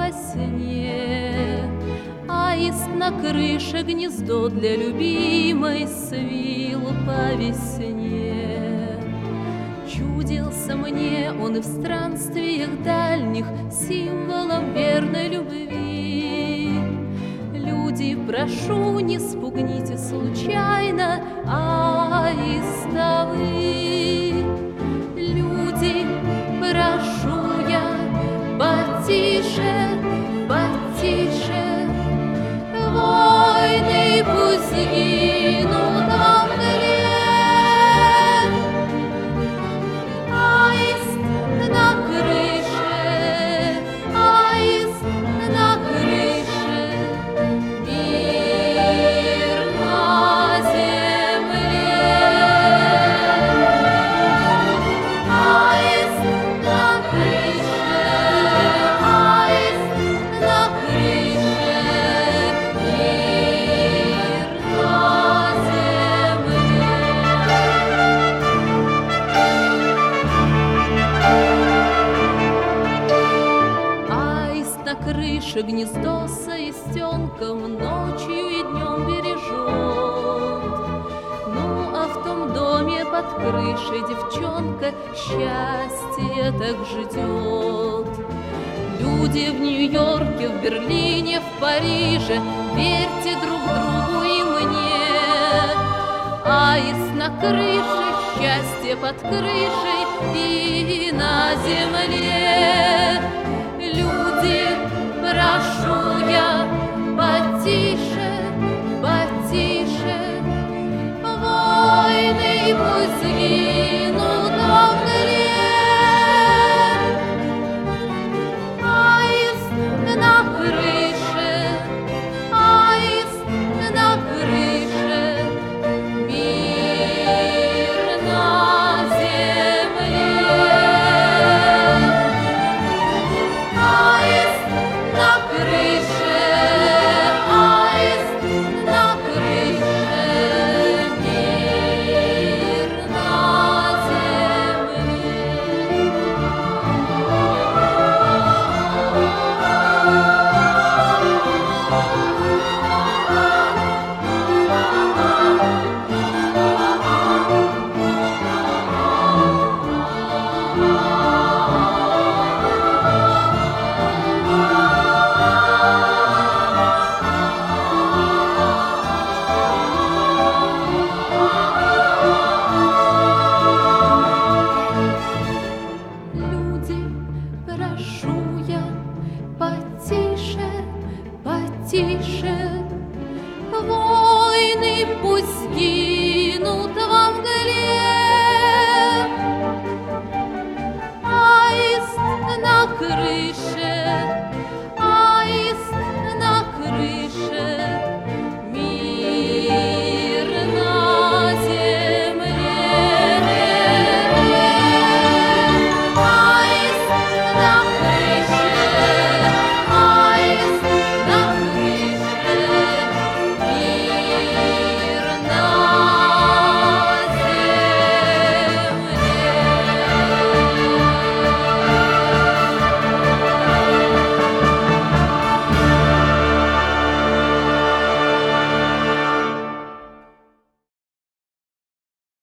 во сне. Аист на крыше гнездо для любимой свил по весне. Чудился мне он и в странствиях дальних символом верной любви. Люди, прошу, не спугните случайно аиста вы. Люди, прошу я, потише, потише, войны пусть гинут во мгле. Аист на крыше, аист на крыше, мир на земле. Аист на крыше, аист на крыше, мир на земле. Аист на крыше гнездо с аистенком ночью и днем бережет. Ну, а в том доме под крышей девчонка счастье так ждет. Люди в Нью-Йорке, в Берлине, в Париже, верьте друг другу и мне. Аист на крыше, счастье под крышей и на земле. Люди, прошу я,